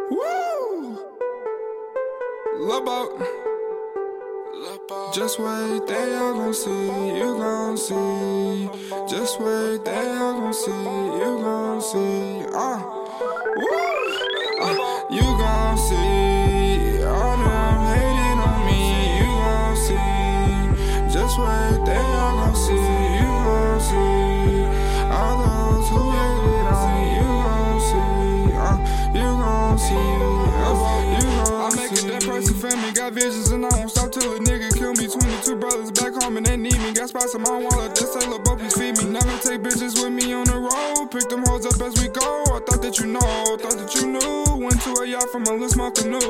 Woo! Lil' Boat. Just wait, they all gon' see, you gon' see. Just wait, they all gon' see, you gon' see. You gon' see. All them hating on me, you gon' see. Just wait, they all gon' see, you gon' see. All those who hated on me, you gon' see. You gon' see. I'm making that person family, got visions and I won't stop till a nigga kill me. 22 brothers back home and they need me. Got spots in my wallet, they say Lil' Bo, please feed me. Never take bitches with me on the road. Pick them hoes up as we go. I thought that you know, thought that you knew. Went to a yacht from a little small canoe.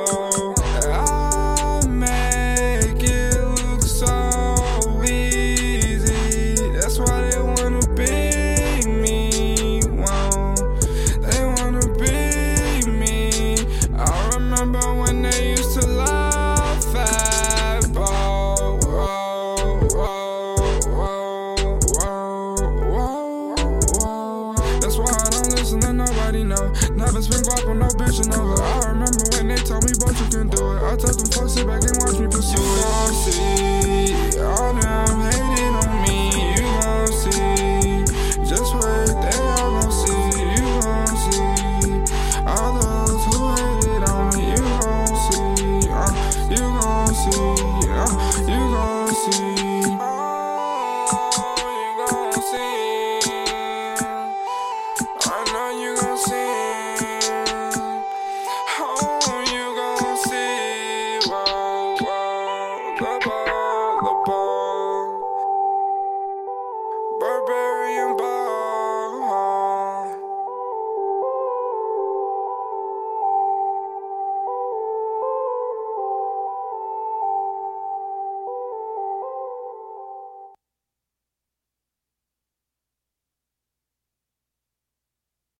I make it look so easy. That's why they wanna be me. Whoa. They wanna be me. I remember when they used to laugh at Bo. That's why I don't listen to nobody, no. Never spend guap on no bitch or no. I remember when they told me, but you can do it. I told them, fuck, sit back and watch me pursue it. You gon' see.